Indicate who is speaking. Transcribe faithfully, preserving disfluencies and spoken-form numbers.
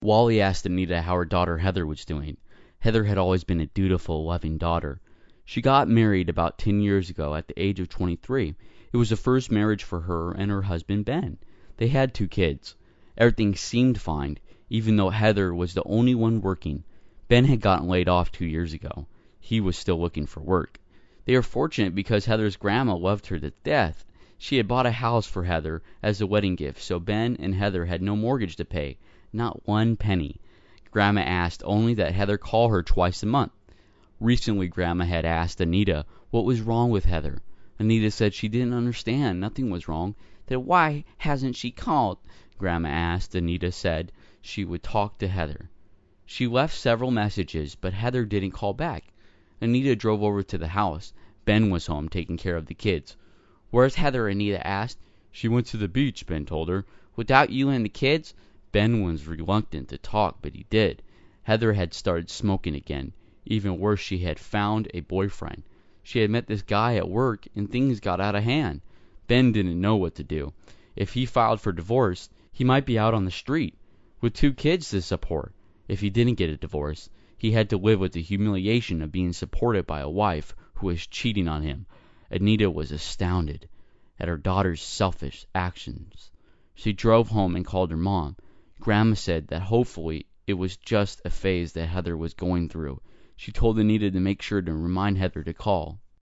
Speaker 1: Wally asked Anita how her daughter Heather was doing. Heather had always been a dutiful, loving daughter. She got married about ten years ago at the age of twenty-three. It was the first marriage for her and her husband Ben. They had two kids. Everything seemed fine, even though Heather was the only one working. Ben had gotten laid off two years ago. He was still looking for work. They were fortunate because Heather's grandma loved her to death. She had bought a house for Heather as a wedding gift, so Ben and Heather had no mortgage to pay, not one penny. Grandma asked only that Heather call her twice a month. Recently, Grandma had asked Anita what was wrong with Heather. Anita said she didn't understand. Nothing was wrong. Then why hasn't she called? Grandma asked. Anita said she would talk to Heather. She left several messages, but Heather didn't call back. Anita drove over to the house. Ben was home taking care of the kids. "Where's Heather?" Anita asked. "She went to the beach," Ben told her. "Without you and the kids?" Ben was reluctant to talk, but he did. Heather had started smoking again. Even worse, she had found a boyfriend. She had met this guy at work, and things got out of hand. Ben didn't know what to do. If he filed for divorce, he might be out on the street, with two kids to support. If he didn't get a divorce, he had to live with the humiliation of being supported by a wife who was cheating on him. Anita was astounded at her daughter's selfish actions. She drove home and called her mom. Grandma said that hopefully it was just a phase that Heather was going through. She told Anita to make sure to remind Heather to call.